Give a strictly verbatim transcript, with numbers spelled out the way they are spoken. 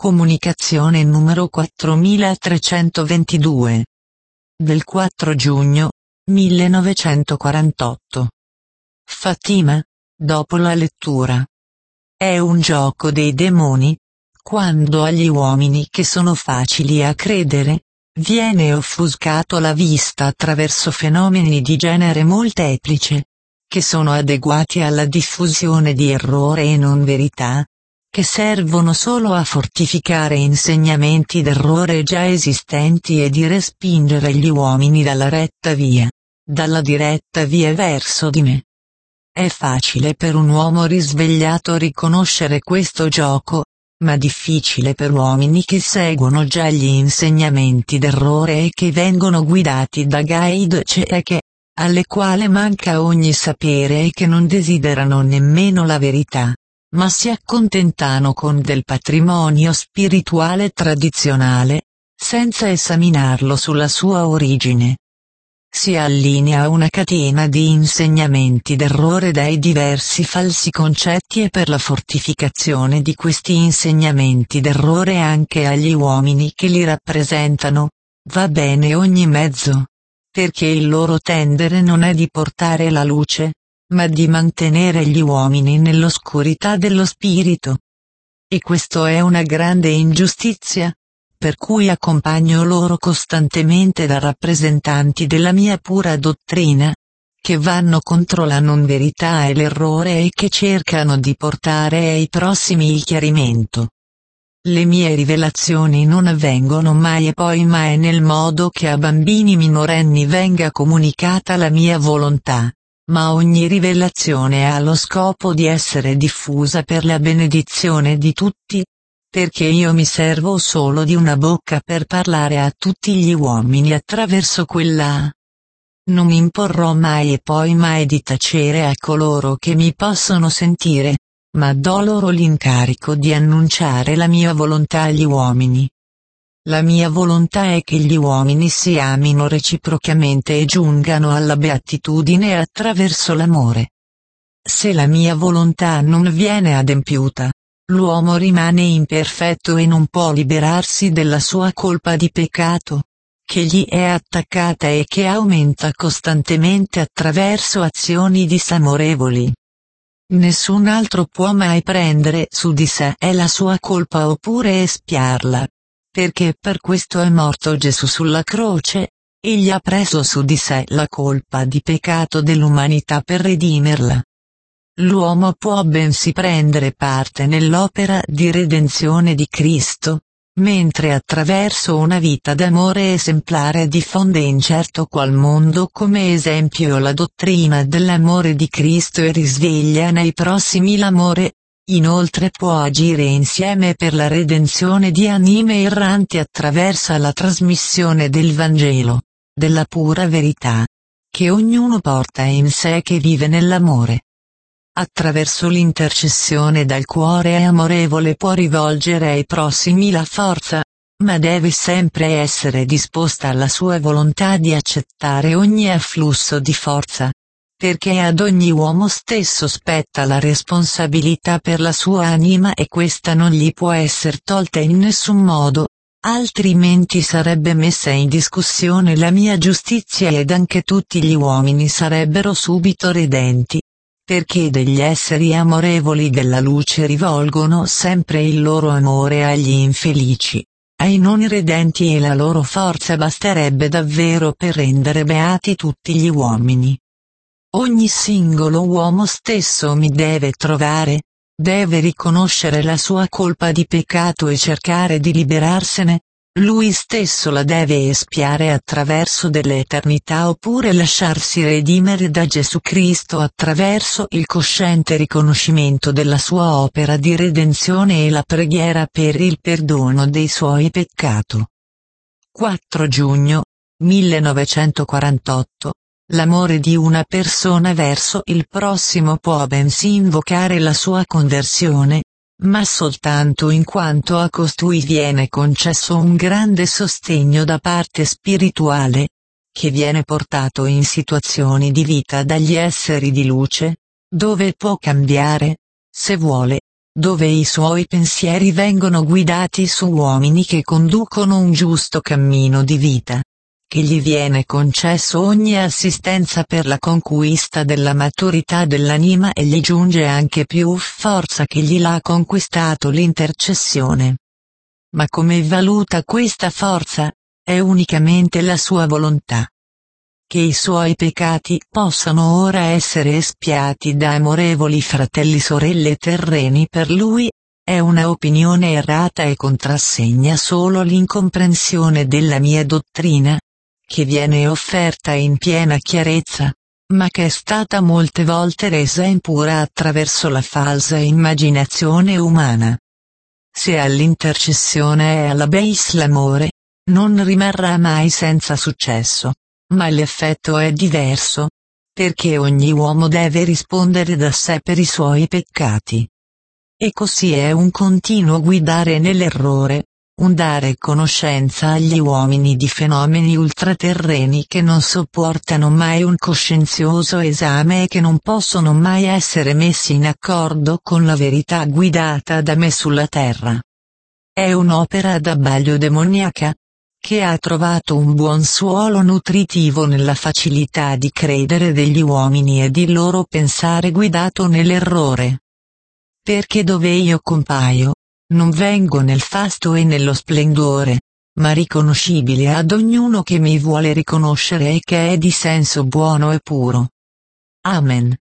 Comunicazione numero quattromilatrecentoventidue. Del quattro giugno millenovecentoquarantotto. Fatima, dopo la lettura. È un gioco dei demoni, quando agli uomini che sono facili a credere, viene offuscato la vista attraverso fenomeni di genere molteplice, che sono adeguati alla diffusione di errore e non verità, che servono solo a fortificare insegnamenti d'errore già esistenti e di respingere gli uomini dalla retta via, dalla diretta via verso di me. È facile per un uomo risvegliato riconoscere questo gioco, ma difficile per uomini che seguono già gli insegnamenti d'errore e che vengono guidati da guide cieche, alle quali manca ogni sapere e che non desiderano nemmeno la verità, ma si accontentano con del patrimonio spirituale tradizionale, senza esaminarlo sulla sua origine. Si allinea una catena di insegnamenti d'errore dai diversi falsi concetti e per la fortificazione di questi insegnamenti d'errore anche agli uomini che li rappresentano, va bene ogni mezzo, perché il loro tendere non è di portare la luce, ma di mantenere gli uomini nell'oscurità dello spirito. E questo è una grande ingiustizia, per cui accompagno loro costantemente da rappresentanti della mia pura dottrina, che vanno contro la non verità e l'errore e che cercano di portare ai prossimi il chiarimento. Le mie rivelazioni non avvengono mai e poi mai nel modo che a bambini minorenni venga comunicata la mia volontà, ma ogni rivelazione ha lo scopo di essere diffusa per la benedizione di tutti, perché io mi servo solo di una bocca per parlare a tutti gli uomini attraverso quella. Non mi imporrò mai e poi mai di tacere a coloro che mi possono sentire, ma do loro l'incarico di annunciare la mia volontà agli uomini. La mia volontà è che gli uomini si amino reciprocamente e giungano alla beatitudine attraverso l'amore. Se la mia volontà non viene adempiuta, l'uomo rimane imperfetto e non può liberarsi della sua colpa di peccato, che gli è attaccata e che aumenta costantemente attraverso azioni disamorevoli. Nessun altro può mai prendere su di sé la sua colpa oppure espiarla, perché per questo è morto Gesù sulla croce, egli ha preso su di sé la colpa di peccato dell'umanità per redimerla. L'uomo può bensì prendere parte nell'opera di redenzione di Cristo, mentre attraverso una vita d'amore esemplare diffonde in certo qual mondo come esempio la dottrina dell'amore di Cristo e risveglia nei prossimi l'amore, inoltre può agire insieme per la redenzione di anime erranti attraverso la trasmissione del Vangelo, della pura verità, che ognuno porta in sé che vive nell'amore. Attraverso l'intercessione dal cuore amorevole può rivolgere ai prossimi la forza, ma deve sempre essere disposta alla sua volontà di accettare ogni afflusso di forza, perché ad ogni uomo stesso spetta la responsabilità per la sua anima e questa non gli può essere tolta in nessun modo, altrimenti sarebbe messa in discussione la mia giustizia ed anche tutti gli uomini sarebbero subito redenti. Perché degli esseri amorevoli della luce rivolgono sempre il loro amore agli infelici, ai non redenti e la loro forza basterebbe davvero per rendere beati tutti gli uomini. Ogni singolo uomo stesso mi deve trovare, deve riconoscere la sua colpa di peccato e cercare di liberarsene. Lui stesso la deve espiare attraverso dell'eternità oppure lasciarsi redimere da Gesù Cristo attraverso il cosciente riconoscimento della sua opera di redenzione e la preghiera per il perdono dei suoi peccati. quattro giugno millenovecentoquarantotto. L'amore di una persona verso il prossimo può bensì invocare la sua conversione, ma soltanto in quanto a costui viene concesso un grande sostegno da parte spirituale, che viene portato in situazioni di vita dagli esseri di luce, dove può cambiare, se vuole, dove i suoi pensieri vengono guidati su uomini che conducono un giusto cammino di vita, che gli viene concesso ogni assistenza per la conquista della maturità dell'anima e gli giunge anche più forza che gli l'ha conquistato l'intercessione. Ma come valuta questa forza? È unicamente la sua volontà. Che i suoi peccati possano ora essere espiati da amorevoli fratelli sorelle terreni per lui, è una opinione errata e contrassegna solo l'incomprensione della mia dottrina, che viene offerta in piena chiarezza, ma che è stata molte volte resa impura attraverso la falsa immaginazione umana. Se all'intercessione è alla base l'amore, non rimarrà mai senza successo. Ma l'effetto è diverso, perché ogni uomo deve rispondere da sé per i suoi peccati. E così è un continuo guidare nell'errore, un dare conoscenza agli uomini di fenomeni ultraterreni che non sopportano mai un coscienzioso esame e che non possono mai essere messi in accordo con la verità guidata da me sulla terra. È un'opera d'abbaglio demoniaca, che ha trovato un buon suolo nutritivo nella facilità di credere degli uomini e di loro pensare guidato nell'errore. Perché dove io compaio, non vengo nel fasto e nello splendore, ma riconoscibile ad ognuno che mi vuole riconoscere e che è di senso buono e puro. Amen.